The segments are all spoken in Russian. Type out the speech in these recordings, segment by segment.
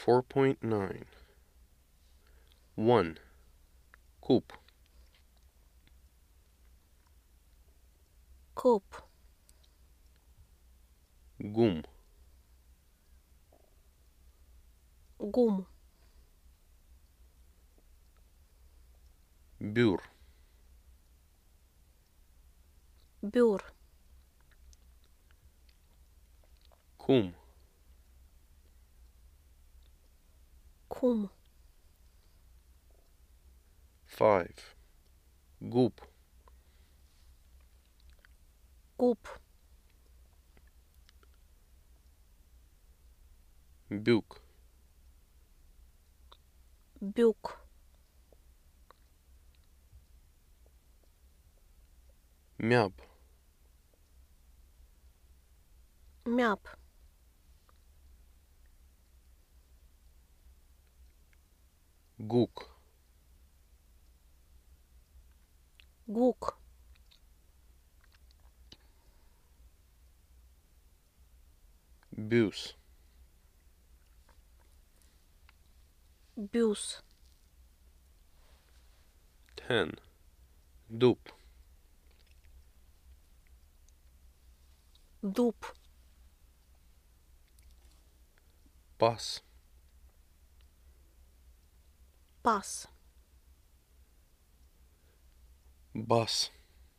4.9. 1. Куб. куб, Гум. гум, Бюр. бюр, Кум. кум, 5. Губ. губ, Бюк. бюк, Мяб. мяп, Гук. гук, Бюс. бюс, 10. Дуб. дуб, Пас. пас, Бас.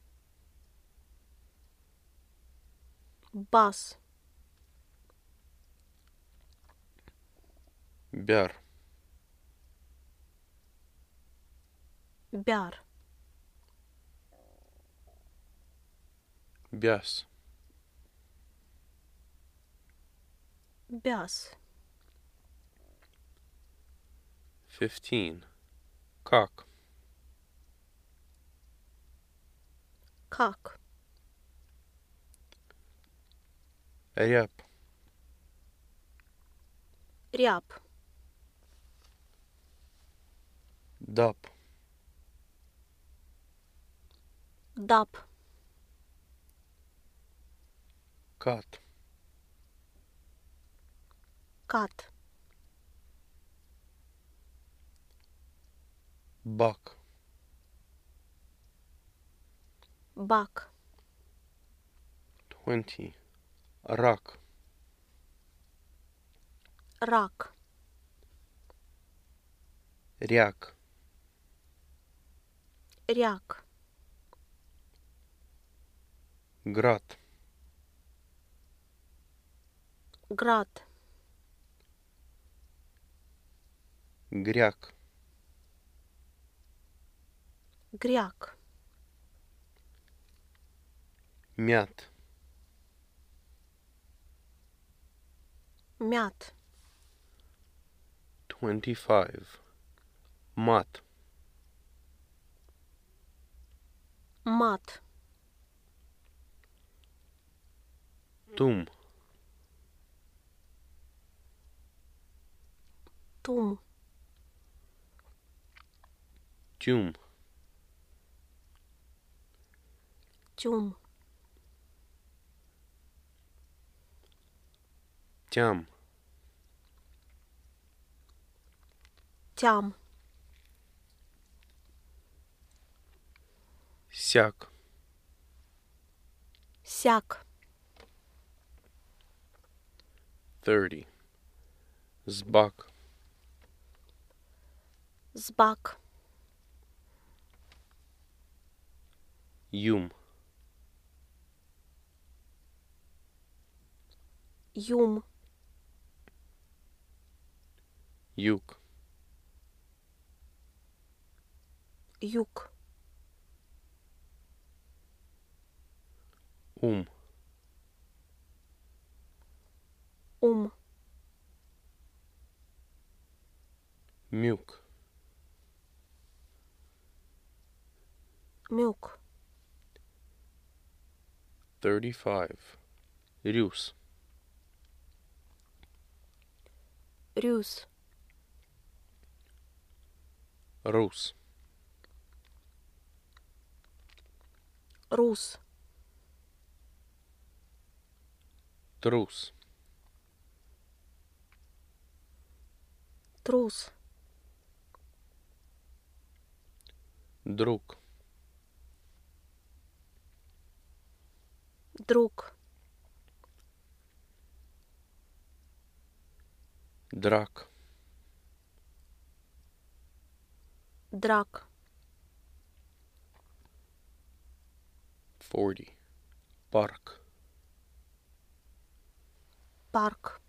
бас, Бяр. бяр, Бяс. бяс, 15. Как. как, Ряб. ряб, Даб. даб, Кат. кат, Бак. бак, 20. Рак. рак, Ряк. ряк, Град. град, Гряк. гряк, Мят. мят, 25. Мат. мат, Тум. тум, Тюм. тюм, Тям. тям, Сяк. сяк, 30. Збак. збак, Юм. юм, Юг. юг, Ум. ум, Мюк. мюк, 35. Рюс. рюс, Рус. рус, Трус. трус, друг, друг, драк, драк, 40, парк, парк,